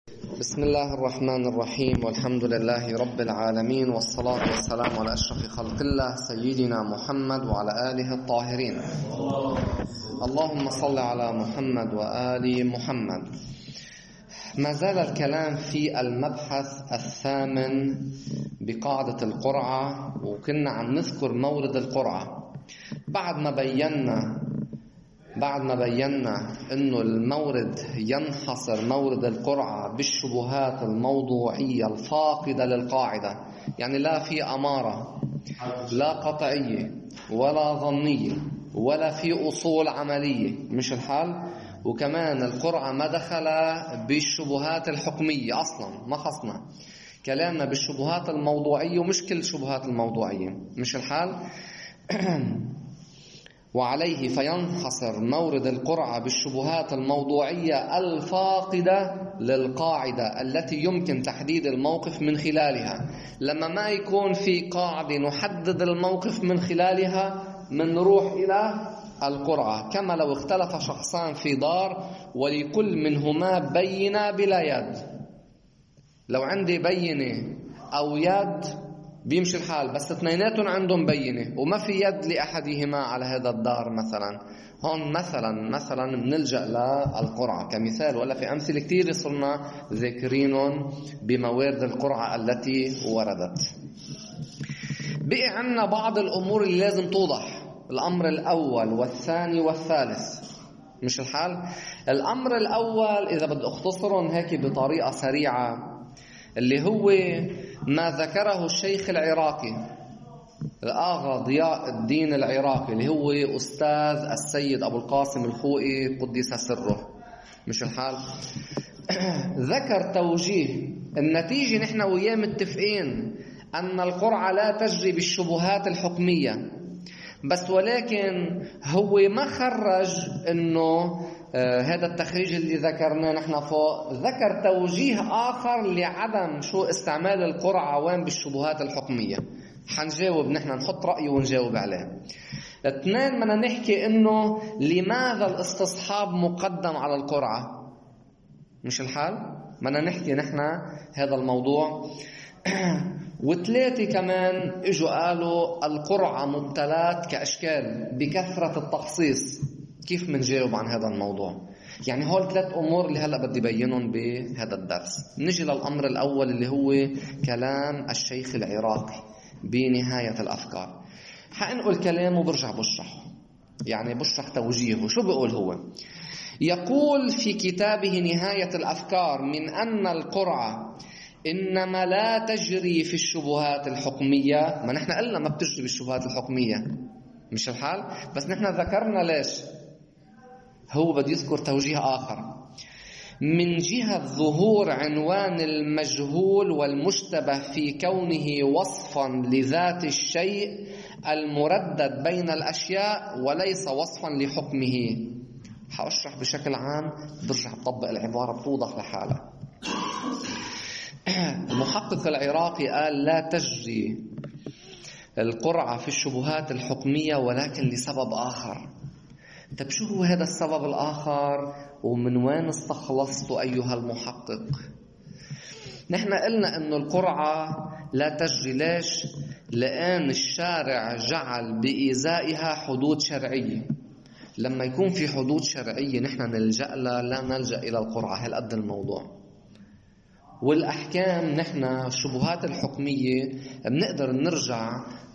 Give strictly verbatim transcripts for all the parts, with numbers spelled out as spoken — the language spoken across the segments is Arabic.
بسم الله الرحمن الرحيم، والحمد لله رب العالمين، والصلاة والسلام على أشرف خلق الله سيدنا محمد وعلى آله الطاهرين. اللهم صل على محمد وآل محمد. ما زال الكلام في المبحث الثامن بقاعدة القرعة، وكنا عم نذكر مورد القرعة بعد ما بينا بعد ما بينا إنه المورد ينحصر مورد القرعة بالشبهات الموضوعية الفاقدة للقاعدة، يعني لا في أمارة، لا قطعية ولا ظنية ولا في أصول عملية، مش الحال. وكمان القرعة ما دخل بالشبهات الحكمية أصلا، ما خصنا كلامنا بالشبهات الموضوعية، ومش كل الشبهات الموضوعية، مش الحال. وعليه فينحصر مورد القرعة بالشبهات الموضوعية الفاقدة للقاعدة التي يمكن تحديد الموقف من خلالها. لما ما يكون في قاعدة نحدد الموقف من خلالها، من نروح إلى القرعة. كما لو اختلف شخصان في دار ولكل منهما بينة بلا يد. لو عندي بينة أو يد بيمشي الحال، بس اثنيناتهم عندهم بينة وما في يد لأحدهما على هذا الدار مثلا، هون مثلا مثلا بنلجأ للقرعة كمثال، ولا في أمثلة كتير صرنا ذاكرينهم بموارد القرعة التي وردت. بقي عنا بعض الأمور اللي لازم توضح، الأمر الأول والثاني والثالث، مش الحال. الأمر الأول إذا بدي أختصرهم هيك بطريقة سريعة، اللي هو ما ذكره الشيخ العراقي الآغا ضياء الدين العراقي، اللي هو أستاذ السيد أبو القاسم الخوئي قدس سره، مش الحال. ذكر توجيه النتيجة، نحن وياه متفقين أن القرعة لا تجري بالشبهات الحكمية، بس ولكن هو ما خرج إنه آه هذا التخريج اللي ذكرناه نحن فوق. ذكر توجيه آخر لعدم شو استعمال القرعة وين بالشبهات الحكمية. حنجاوب نحن، نحط رأيه ونجاوب عليه. اثنين، بدنا نحكي إنه لماذا الاستصحاب مقدم على القرعة، مش الحال. بدنا نحكي نحن هذا الموضوع. وثلاثة كمان اجوا قالوا القرعة مبتلات كأشكال بكثرة التخصيص. كيف منجاوب عن هذا الموضوع؟ يعني هول ثلاث أمور اللي هلأ بدي بينهم بهذا الدرس. نجي للأمر الأول اللي هو كلام الشيخ العراقي بنهاية الأفكار. حأنقل كلامه وبرجع بشرحه، يعني بشرح توجيهه. شو بيقول هو؟ يقول في كتابه نهاية الأفكار من أن القرعة إنما لا تجري في الشبهات الحكمية. ما نحن قلنا ما بتجري بالشبهات الحكمية، مش الحال. بس نحن ذكرنا ليش. هو بده يذكر توجيه آخر، من جهة ظهور عنوان المجهول والمشتبه في كونه وصفا لذات الشيء المردد بين الأشياء وليس وصفا لحكمه. حأشرح بشكل عام، برجع بطبق العبارة بتوضح لحالها. المحقق العراقي قال لا تجري القرعة في الشبهات الحكمية، ولكن لسبب آخر. طيب شو هو هذا السبب الآخر، ومن وين استخلصته أيها المحقق؟ نحن قلنا إنه القرعة لا تجري. ليش؟ لأن الشارع جعل بإزائها حدود شرعية. لما يكون في حدود شرعية نحن نلجأ لا, لا نلجأ إلى القرعة. هالقد الموضوع. والأحكام نحن الشبهات الحكمية بنقدر نرجع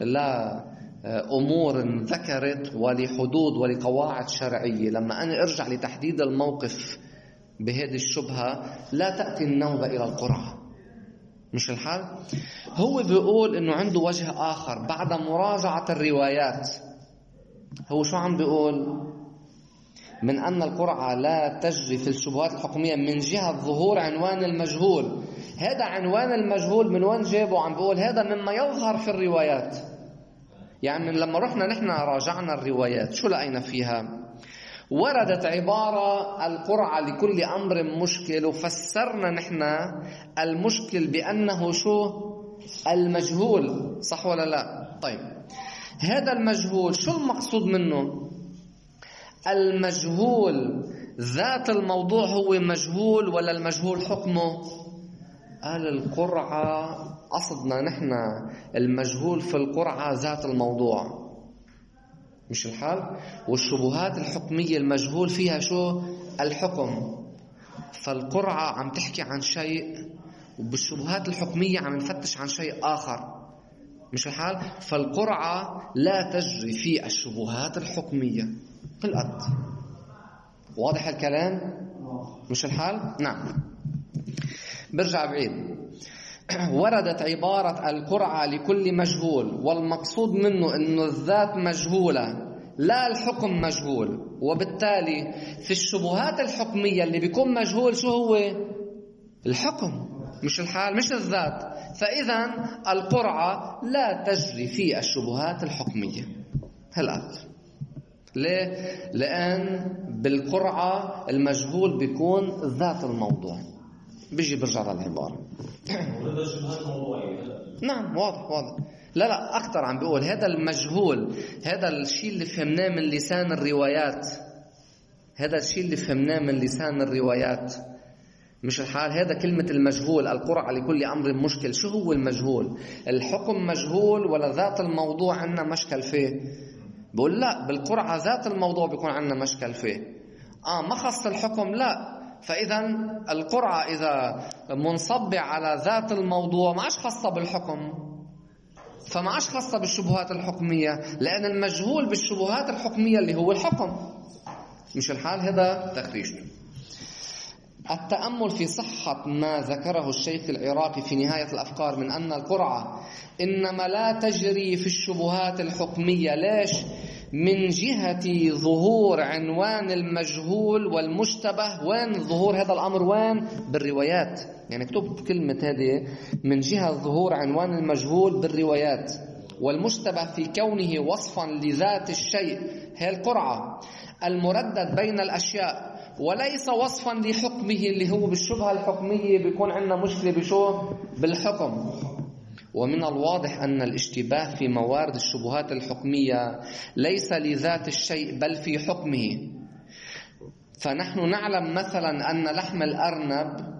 لأمور ذكرت ولحدود ولقواعد شرعية. لما أنا أرجع لتحديد الموقف بهذه الشبهة لا تأتي النوبة إلى القرعة، مش الحال. هو بيقول إنه عنده وجه آخر بعد مراجعة الروايات. هو شو عم بيقول؟ من أن القرعة لا تجري في الشبهات الحكمية من جهة ظهور عنوان المجهول. هذا عنوان المجهول من وين جابه؟ عم بقول هذا مما يظهر في الروايات. يعني لما رحنا نحن راجعنا الروايات شو لقينا فيها؟ وردت عبارة القرعة لكل أمر مشكل، وفسرنا نحن المشكل بأنه شو؟ المجهول، صح ولا لا؟ طيب هذا المجهول شو المقصود منه؟ المجهول ذات الموضوع هو مجهول ولا المجهول حكمه؟ قال القرعة قصدنا نحن المجهول في القرعة ذات الموضوع، مش الحال؟ والشبهات الحكمية المجهول فيها شو؟ الحكم. فالقرعة عم تحكي عن شيء، وبالشبهات الحكمية عم نفتش عن شيء آخر، مش الحال؟ فالقرعة لا تجري في الشبهات الحكمية بالقد. واضح الكلام؟ مش الحال؟ نعم. برجع بعيد. وردت عبارة القرعة لكل مجهول، والمقصود منه أنه الذات مجهولة لا الحكم مجهول، وبالتالي في الشبهات الحكمية اللي بيكون مجهول شو هو؟ الحكم، مش الحال، مش الذات. فإذا القرعة لا تجري في الشبهات الحكمية. هلأ ليه؟ لأن بالقرعة المجهول بيكون ذات الموضوع. بيجي برجع للعبارة. نعم واضح واضح. لا لا أكتر عم بيقول هذا المجهول، هذا الشيء اللي فهمناه من لسان الروايات، هذا الشيء اللي فهمناه من لسان الروايات، مش الحال. هذا كلمة المجهول، القرعة لكل أمر مشكل. شو هو المجهول؟ الحكم مجهول ولا ذات الموضوع عندنا مشكل فيه؟ بقول لا، بالقرعة ذات الموضوع بيكون عندنا مشكل فيه. آه ما خص الحكم، لا. فإذا القرعة إذا منصبة على ذات الموضوع ما عادش خاصة بالحكم، فما عادش خاصة بالشبهات الحكمية، لأن المجهول بالشبهات الحكمية اللي هو الحكم، مش الحال. هذا تخريج. التأمل في صحة ما ذكره الشيخ العراقي في نهاية الأفكار من أن القرعة إنما لا تجري في الشبهات الحكمية. ليش؟ من جهة ظهور عنوان المجهول والمشتبه. وين ظهور هذا الأمر؟ وين؟ بالروايات. يعني اكتب كلمة هذه، من جهة ظهور عنوان المجهول بالروايات، والمشتبه في كونه وصفا لذات الشيء، هي القرعة، المردد بين الأشياء، وليس وصفا لحكمه اللي هو بالشبهة الحكمية. بيكون عندنا مشكلة بشو؟ بالحكم. ومن الواضح أن الاشتباه في موارد الشبهات الحكمية ليس لذات الشيء بل في حكمه. فنحن نعلم مثلا أن لحم الأرنب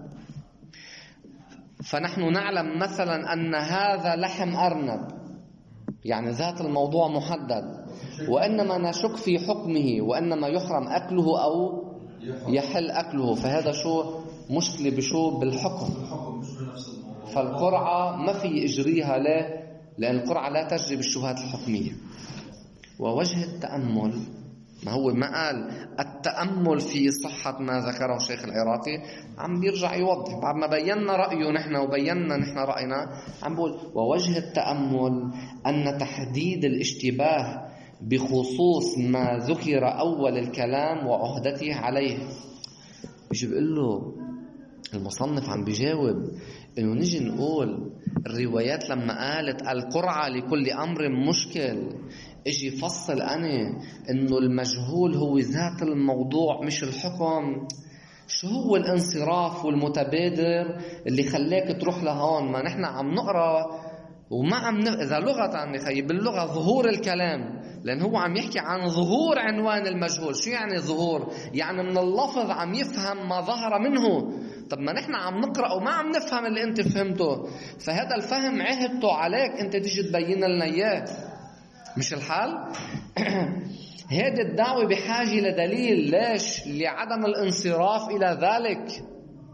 فنحن نعلم مثلا أن هذا لحم أرنب، يعني ذات الموضوع محدد، وإنما نشك في حكمه، وإنما يحرم أكله أو يحل أكله. فهذا شو؟ مشكلة بشو؟ بالحكم. فالقرعة ما في إجريها. ليه؟ لأن القرعة لا تجري بالشبهات الحكمية. ووجه التأمل، ما هو ما قال التأمل في صحة ما ذكره الشيخ العراقي، عم بيرجع يوضح بعد ما بينا رأيه نحن وبينا نحن رأينا. عم بقول ووجه التأمل أن تحديد الاشتباه بخصوص ما ذكر أول الكلام وعهدته عليه. بيجي بيقول له المصنف عم بيجاوب إنه نجي نقول الروايات لما قالت القرعة لكل أمر مشكل، اجي فصل أنا إنه المجهول هو ذات الموضوع مش الحكم. شو هو الانصراف والمتبادر اللي خلاك تروح لهون؟ ما نحن عم نقرأ وما عم ن... إذا لغة عم يخي باللغة ظهور الكلام، لأن هو عم يحكي عن ظهور عنوان المجهول. شو يعني ظهور؟ يعني من اللفظ عم يفهم ما ظهر منه. طب ما نحن عم نقرأ وما عم نفهم اللي انت فهمته، فهذا الفهم عهدته عليك انت تيجي تبين لنا اياه، مش الحال؟ هذه الدعوة بحاجة لدليل. ليش؟ لعدم الانصراف إلى ذلك.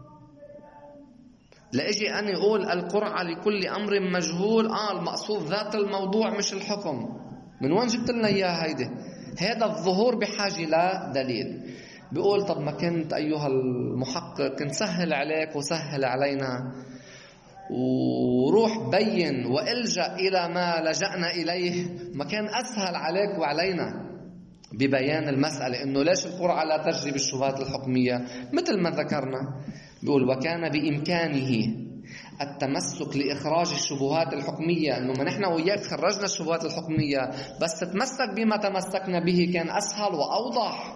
لأجي أنا أقول القرعة لكل أمر مجهول، آه المقصود ذات الموضوع مش الحكم. من وين جبت لنا إياه هيدا؟ هذا الظهور بحاجة لدليل. بيقول طب ما كنت أيها المحقق كنت سهل عليك وسهل علينا، وروح بين وإلجأ إلى ما لجأنا إليه. ما كان أسهل عليك وعلينا ببيان المسألة إنه ليش القرعة لا تجري بالشبهات الحكمية مثل ما ذكرنا. بيقول وكان بإمكانه التمسك لإخراج الشبهات الحكمية، إنه ما نحن وياك خرجنا الشبهات الحكمية، بس تتمسك بما تمسكنا به كان أسهل وأوضح.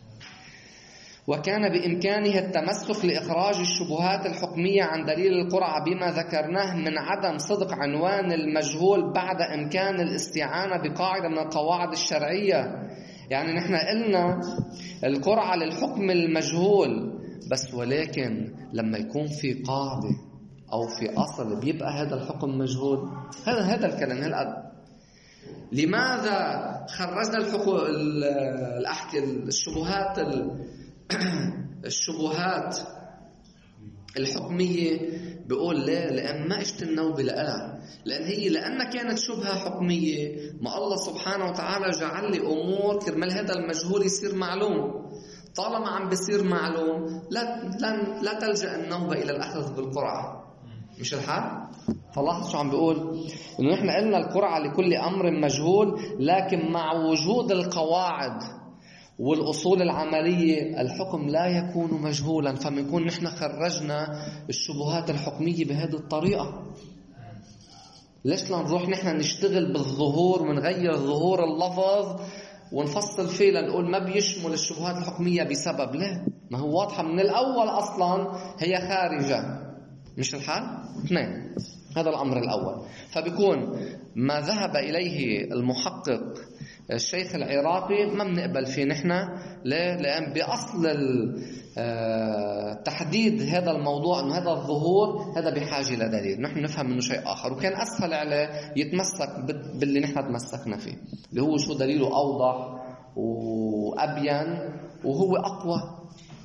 وكان بإمكانه التمسك لإخراج الشبهات الحكمية عن دليل القرعة بما ذكرناه من عدم صدق عنوان المجهول بعد إمكان الاستعانة بقاعدة من القواعد الشرعية يعني نحن قلنا القرعة للحكم المجهول، بس ولكن لما يكون في قاعدة أو في أصل بيبقى هذا الحكم مجهول. هذا هذا الكلام. هلا لماذا خرجنا الحكم الأحكي الشبهات الشبهات الحكمية؟ بيقول لا، لأن ما اجت النوبة لها، لأن هي لأن كانت شبهة حكمية، ما الله سبحانه وتعالى جعل لي أمور كرمال هذا المجهول يصير معلوم. طالما عم بيصير معلوم لا لا, لا تلجأ النوبة إلى الأخذ بالقرعة. مش الحال؟ فلاحظ شو عم بيقول، إنه نحن قلنا القرعة لكل أمر مجهول، لكن مع وجود القواعد والأصول العملية الحكم لا يكون مجهولا، فمنكون نحن خرجنا الشبهات الحكمية بهذه الطريقة. ليش لا نروح نحن نشتغل بالظهور ونغير ظهور اللفظ ونفصل فيه لنقول ما بيشمل الشبهات الحكمية بسبب؟ لا، ما هو واضحة من الأول أصلا هي خارجة. مش الحال؟ اثنين، هذا الأمر الأول. فبيكون ما ذهب إليه المحقق الشيخ العراقي ما بنقبل فيه نحن. ليه؟ لأن بأصل تحديد هذا الموضوع أنه هذا الظهور هذا بحاجة لدليل، نحن نفهم منه شيء آخر، وكان أسهل عليه يتمسك باللي نحن تمسكنا فيه اللي هو شو دليله أوضح وأبين وهو أقوى.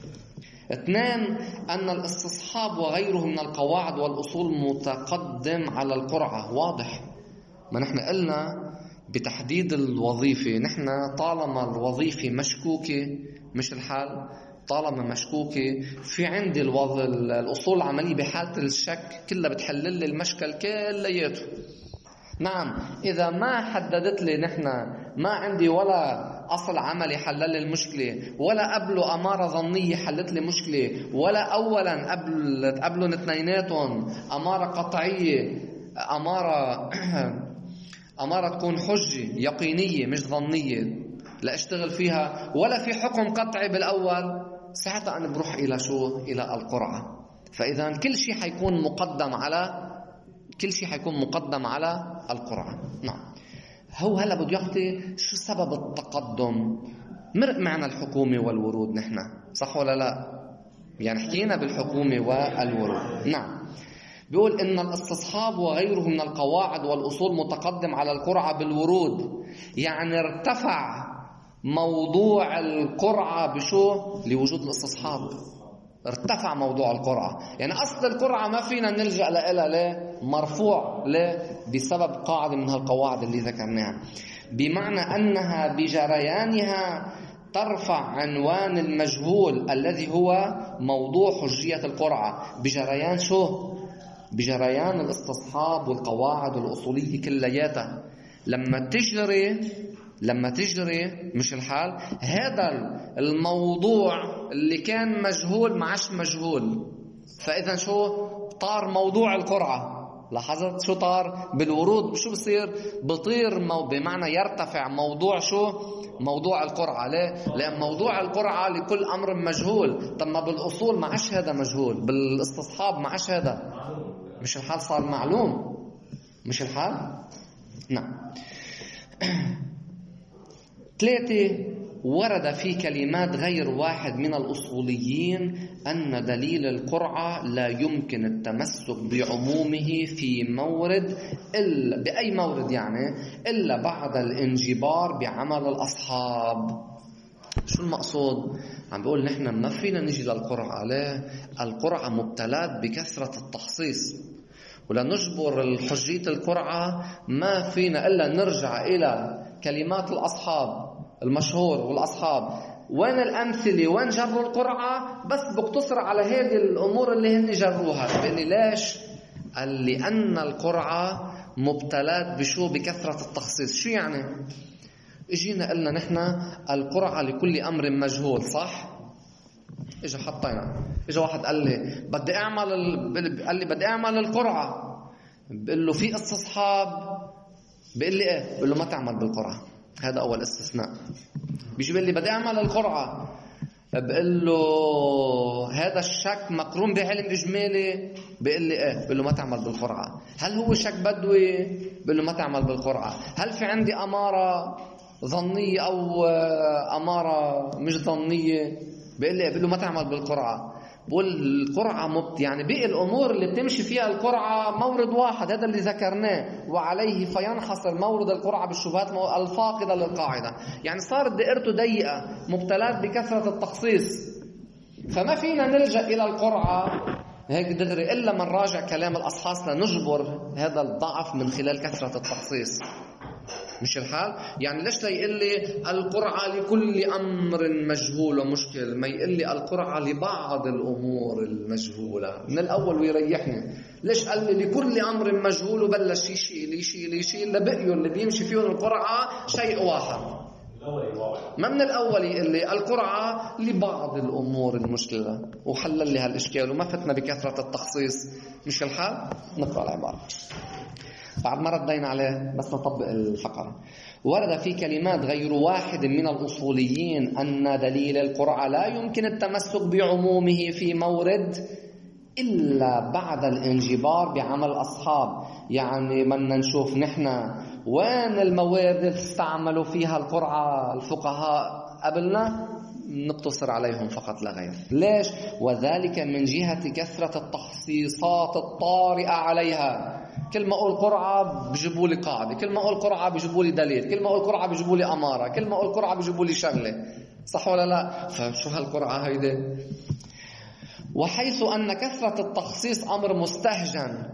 اثنين، أن الاستصحاب وغيره من القواعد والأصول متقدم على القرعة. واضح، ما نحن قلنا بتحديد الوظيفة، نحن طالما الوظيفة مشكوكة، مش الحال، طالما مشكوكة في عندي الوظ... الأصول العملية بحالة الشك كلها بتحلل لي المشكل كلياته. نعم، إذا ما حددت لي نحن ما عندي ولا أصل عملي حلل لي المشكلة، ولا قبله أمارة ظنية حلت لي مشكلة، ولا أولا قبل قبلهم اثنيناتهم أمارة قطعية، أمارة أمارة تكون حجة يقينية مش ظنية لا اشتغل فيها، ولا في حكم قطعي بالأول، ساعتها أنا بروح إلى شو؟ إلى القرعة. فإذا كل شيء حيكون مقدم على كل شيء حيكون مقدم على القرعة. نعم. هو هلا بده يعطي شو سبب التقدم. مرق معنا الحكومة والورود نحن، صح ولا لا؟ يعني حكينا بالحكومة والورود. نعم. بيقول إن الاستصحاب وغيره من القواعد والأصول متقدم على القرعة بالورود، يعني ارتفع موضوع القرعة بشو؟ لوجود الاستصحاب. ارتفع موضوع القرعة، يعني أصل القرعة ما فينا نلجأ لها. ليه؟ مرفوع. ليه؟ بسبب قاعدة من هالقواعد اللي ذكرناها، بمعنى أنها بجريانها ترفع عنوان المجهول الذي هو موضوع حجية القرعة. بجريان شو؟ بجريان الاستصحاب والقواعد الأصولية كلياتها. لما تجري لما تجري مش الحال، هذا الموضوع اللي كان مجهول معش مجهول، فإذا شو؟ طار موضوع القرعة. لاحظت شو طار؟ بالورود شو بصير؟ بطير مو... بمعنى يرتفع موضوع شو؟ موضوع القرعة. ليه؟ لأن موضوع القرعة لكل أمر مجهول. طب ما بالأصول معش هذا مجهول، بالاستصحاب معش هذا، مش الحال صار معلوم. مش الحال؟ نعم. ثلاثة، ورد في كلمات غير واحد من الأصوليين أن دليل القرعة لا يمكن التمسك بعمومه في مورد إلا بأي مورد يعني إلا بعد الانجبار بعمل الأصحاب. شو المقصود؟ عم بيقول نحن ما فينا نجي للقرعة. ليه؟ القرعة مبتلات بكثرة التخصيص، ولنجبر الحجية القرعة ما فينا إلا نرجع إلى كلمات الأصحاب المشهور والأصحاب. وين الأمثلة؟ وين جروا القرعة؟ بس بقتصر على هذه الأمور اللي هن جروها. بقول لي ليش؟ قال لأن القرعة مبتلات بشو؟ بكثرة التخصيص. شو يعني؟ اجينا قلنا نحن القرعة لكل أمر مجهول، صح؟ اجا حطينا، اجا واحد قال لي بدي اعمل ال... قال لي بدي اعمل القرعة، بقول له في استصحاب، بقول لي ايه؟ بقول له ما تعمل بالقرعة. هذا اول استثناء. بيجي بيقول لي بدي اعمل القرعة، بقول له هذا الشك مقرون بعلم اجمالي، بقول لي ايه؟ بقول له ما تعمل بالقرعة. هل هو شك بدوي؟ بقول له ما تعمل بالقرعة. هل في عندي امارة؟ ظنية أو أمارة مش ظنية، بيقول لي بيقول له ما تعمل بالقرعة. بقول القرعة مبت يعني بقي الأمور اللي بتمشي فيها القرعة مورد واحد، هذا اللي ذكرناه، وعليه فينحصر مورد القرعة بالشبهات الفاقدة للقاعدة. يعني صارت دائرته ضيقة، مبتلات بكثرة التخصيص، فما فينا نلجأ إلى القرعة هيك دغري إلا من راجع كلام الأصحاص لنجبر هذا الضعف من خلال كثرة التخصيص. مش الحال؟ يعني ليش لا يقول لي القرعة لكل أمر مجهول ومشكل، ما يقول لي القرعة لبعض الأمور المجهولة من الأول ويريحني؟ ليش قال لي لكل أمر مجهول وبلش يشيل يشيل يشيل لبقيوا اللي بيمشي فيهم القرعة شيء واحد؟ ما من الأول يقول لي القرعة لبعض الأمور المشكلة وحلل لي هالإشكال وما فتنا بكثرة التخصيص. مش الحال؟ نقرأ العبارة بعد ما ردينا عليه بس نطبق الفقرة. ورد في كلمات غير واحد من الأصوليين أن دليل القرعة لا يمكن التمسك بعمومه في مورد إلا بعد الانجبار بعمل أصحاب. يعني بدنا نشوف نحن وين الموارد اللي استعملوا فيها القرعة الفقهاء قبلنا، نقتصر عليهم فقط لا غير. ليش؟ وذلك من جهة كثرة التخصيصات الطارئة عليها. كل ما أقول قرعة بيجيبوا لي قاعدة، كل ما أقول قرعة بيجيبوا لي دليل، كل ما أقول قرعة بيجيبوا لي أمارة، كل ما أقول قرعة بيجيبوا لي شغلة. صح ولا لا؟ فشو هالقرعة هيدي؟ وحيث أن كثرة التخصيص أمر مستهجن،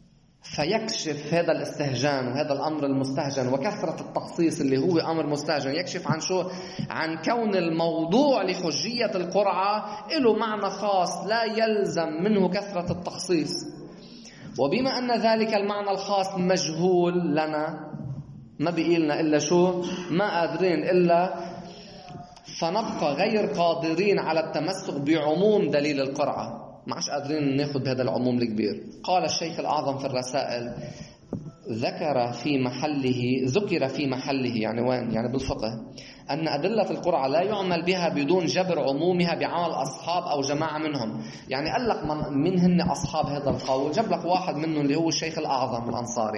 فيكشف هذا الاستهجان وهذا الأمر المستهجن وكثرة التخصيص اللي هو أمر مستهجن يكشف عن شو؟ عن كون الموضوع لحجية القرعة له معنى خاص لا يلزم منه كثرة التخصيص. وبما أن ذلك المعنى الخاص مجهول لنا، ما بيقلنا إلا شو؟ ما قادرين إلا فنبقى غير قادرين على التمسك بعموم دليل القرعة، ما عادش قادرين ناخذ بهذا العموم الكبير. قال الشيخ الأعظم في الرسائل ذكر في محله ذكر في محله يعني وين؟ يعني بالفقه أن أدلة القرعة لا يعمل بها بدون جبر عمومها بعمل أصحاب أو جماعة منهم. يعني قال لك من, من هن أصحاب هذا القول، جاب لك واحد منهم اللي هو الشيخ الأعظم الأنصاري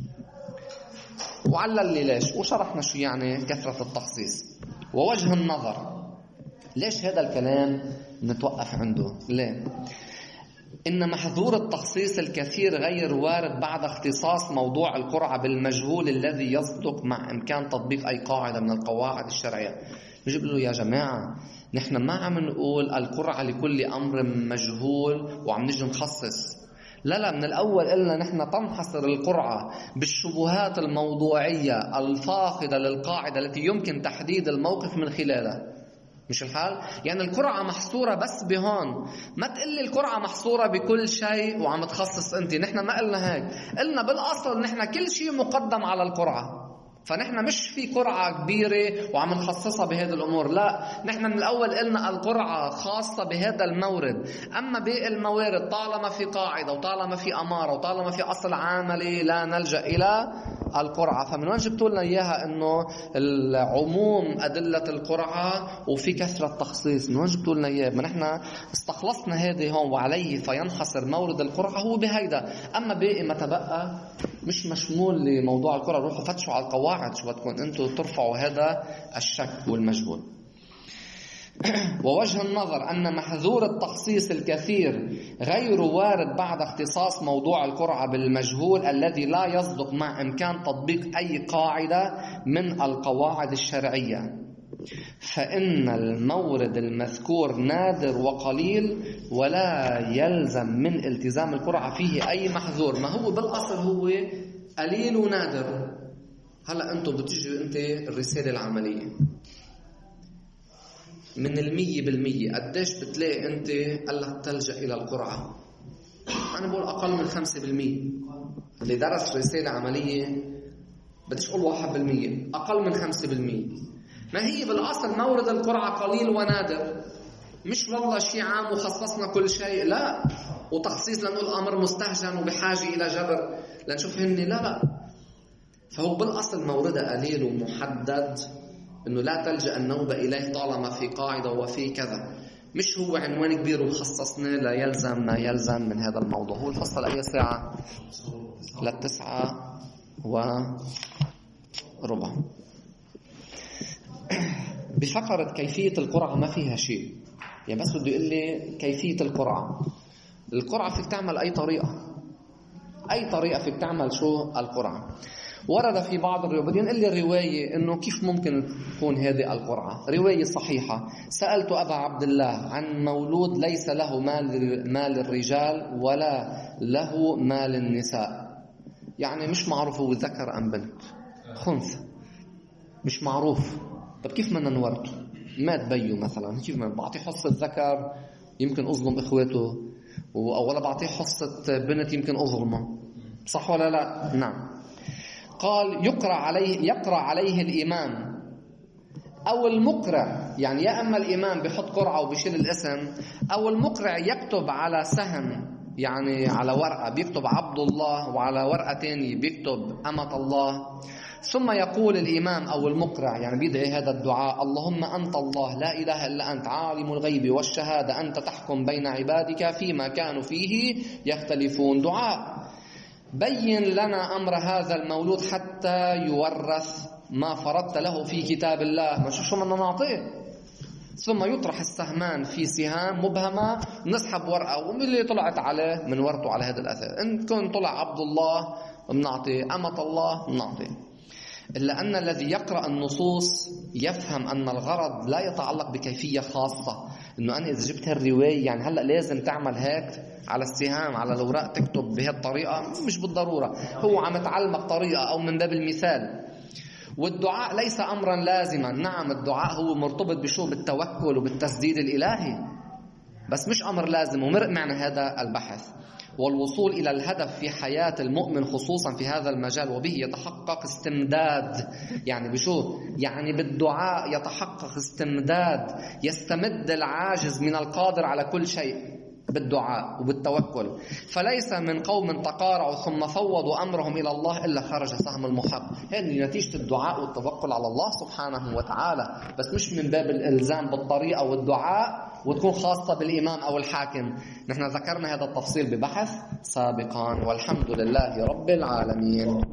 وعلل لي ليش وشرحنا شو يعني كثرة التخصيص. ووجه النظر ليش هذا الكلام نتوقف عنده؟ ليه؟ إن محظور التخصيص الكثير غير وارد بعد اختصاص موضوع القرعة بالمجهول الذي يصدق مع إمكان تطبيق أي قاعدة من القواعد الشرعية. نجيب له يا جماعة نحن ما عم نقول القرعة لكل أمر مجهول وعم نجي نخصص، لا لا، من الأول قلنا نحن تنحصر القرعة بالشبهات الموضوعية الفاقدة للقاعدة التي يمكن تحديد الموقف من خلالها. مش الحال؟ يعني القرعة محصورة بس بهون، ما تقلي القرعة محصورة بكل شيء وعم تخصص انت. نحن ما قلنا هيك، قلنا بالأصل نحن كل شيء مقدم على القرعة، فنحن مش في قرعة كبيرة وعم نخصصها بهذه الأمور، لا، نحن من الأول قلنا القرعة خاصة بهذا المورد. أما باقي الموارد طالما في قاعدة وطالما في أمارة وطالما في أصل عملي لا نلجأ إلى القرعة. فمن وين جبتوا لنا إياها إنه العموم أدلة القرعة وفي كثرة تخصيص؟ من وين جبتوا لنا إياه؟ ما نحن استخلصنا هذه هون وعليه فينحصر مورد القرعة هو بهيدا. أما باقي ما تبقى مش مشمول لموضوع القرعة، روحوا فتشوا على القواعد شو بدكم انتوا ترفعوا هذا الشك والمجهول. ووجه النظر أن محذور التخصيص الكثير غير وارد بعد اختصاص موضوع القرعة بالمجهول الذي لا يصدق مع إمكان تطبيق أي قاعدة من القواعد الشرعية، فإن المورد المذكور نادر وقليل ولا يلزم من التزام القرعة فيه أي محذور. ما هو بالأصل هو قليل ونادر. هلأ أنتم بتجي أنت الرسالة العملية من المية بالمية قديش بتلاقي أنت قال لك تلجأ إلى القرعة؟ أنا بقول أقل من خمسة بالمية. اللي درس رسالة عملية بديش أقول واحد بالمية، أقل من خمسة بالمية. ما هي بالأصل مورد القرعة قليل ونادر، مش والله شيء عام وخصصنا كل شيء، لا، وتخصيص لنقول أمر مستهجن وبحاجة إلى جبر لنشوف هن، لا لا. فهو بالأصل موردة قليل ومحدد إنه لا تلجأ النوبة إليه طالما في قاعدة وفي كذا، مش هو عنوان كبير وخصصنا لا يلزم ما يلزم من هذا الموضوع. هو الفصل أي ساعة؟ للتسعة وربع. بفقرة كيفية القرعة ما فيها شيء، يعني بس بده يقول لي كيفية القرعة. القرعة فيك تعمل أي طريقة، أي طريقة فيك تعمل شو القرعة. ورد في بعض الروايات، بدي نقول لي الرواية إنه كيف ممكن تكون هذه القرعة. رواية صحيحة: سألت أبا عبد الله عن مولود ليس له مال مال الرجال ولا له مال النساء، يعني مش معروف هو ذكر أم بنت، خنثى مش معروف. طب كيف بدنا نورثه؟ مات بيو مثلا، كيف بدنا بعطيه حصة ذكر يمكن أظلم إخوته، ولا بعطيه حصة بنت يمكن أظلمه، صح ولا لا؟ نعم. قال يقرأ عليه يقرأ عليه الإمام أو المقرع، يعني يا أما الإمام بيحط قرعة وبيشيل الاسم، أو المقرع يكتب على سهم، يعني على ورقة بيكتب عبد الله، وعلى ورقة تانية بيكتب أمة الله. ثم يقول الإمام أو المقرع، يعني بيدعي هذا الدعاء: اللهم أنت الله لا إله إلا أنت عالم الغيب والشهادة أنت تحكم بين عبادك فيما كانوا فيه يختلفون. دعاء بين لنا أمر هذا المولود حتى يورث ما فرضت له في كتاب الله، ما شو بدنا نعطيه. ثم يطرح السهمان في سهام مبهمة، نسحب ورقة ومن اللي طلعت عليه من ورثه على هذا الأثر. إن كان طلع عبد الله بنعطيه، أمة الله بنعطيه. إلا أن الذي يقرأ النصوص يفهم أن الغرض لا يتعلق بكيفية خاصة، إنه أنا إذا جبت هالرواية يعني هلأ لازم تعمل هيك على السهام على الأوراق تكتب بهالطريقة، مش بالضرورة. هو عم يتعلمك طريقة أو من باب المثال. والدعاء ليس أمرا لازما. نعم الدعاء هو مرتبط بشو؟ بالتوكل وبالتسديد الإلهي، بس مش أمر لازم. ومرق معنا هذا البحث. والوصول إلى الهدف في حياة المؤمن خصوصا في هذا المجال، وبه يتحقق استمداد، يعني بشو؟ يعني بالدعاء يتحقق استمداد، يستمد العاجز من القادر على كل شيء بالدعاء وبالتوكل. فليس من قوم تقارعوا ثم فوضوا أمرهم إلى الله إلا خرج سهم المحق. هذه نتيجة الدعاء والتوكل على الله سبحانه وتعالى، بس مش من باب الإلزام بالطريقة والدعاء وتكون خاصة بالإمام أو الحاكم. نحن ذكرنا هذا التفصيل ببحث سابقا، والحمد لله رب العالمين.